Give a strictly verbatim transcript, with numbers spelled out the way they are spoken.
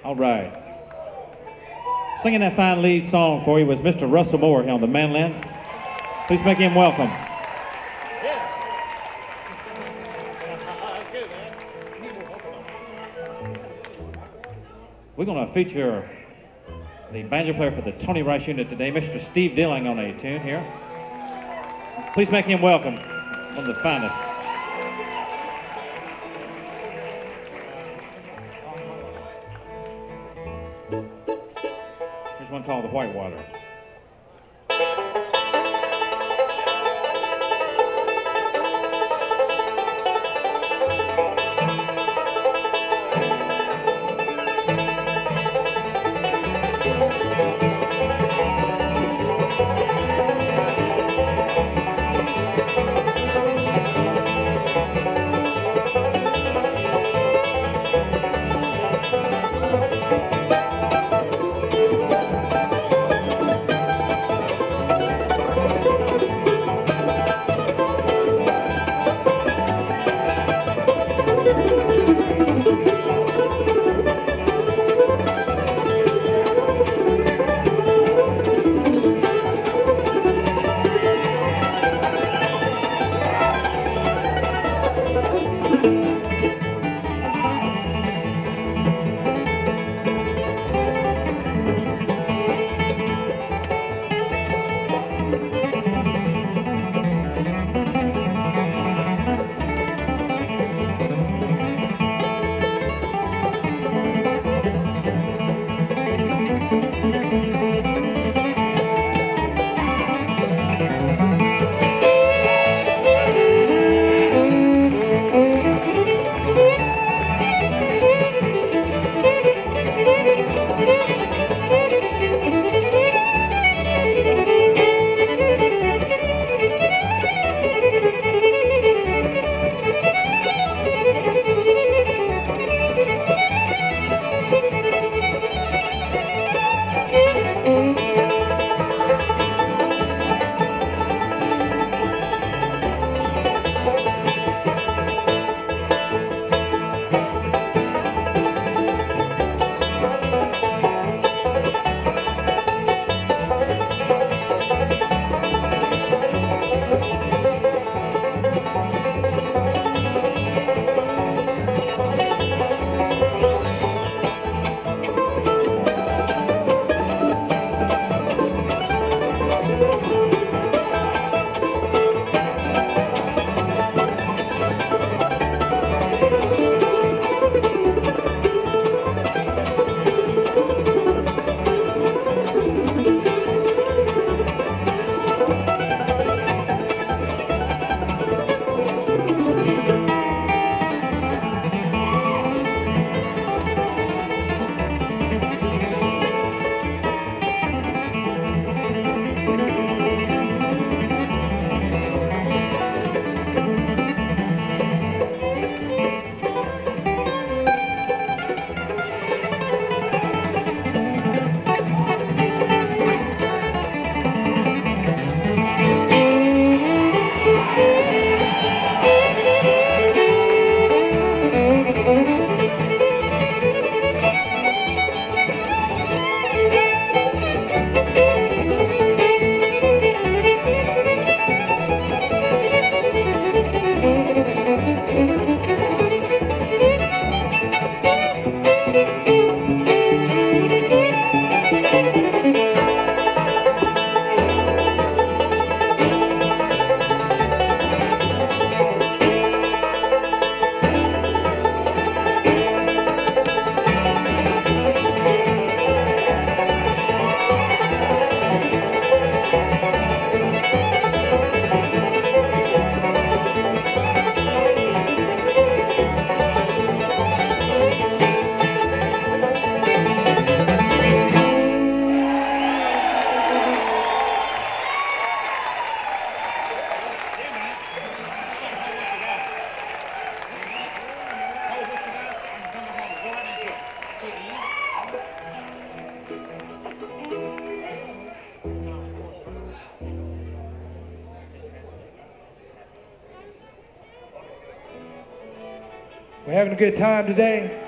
All right. Singing that fine lead song for you was Mister Russell Moore here on the mandolin. Please make him welcome. We're going to feature the banjo player for the Tony Rice unit today, Mister Steve Dilling, on a tune here. Please make him welcome, one of the finest. Here's one called The Whitewater. We're having a good time today.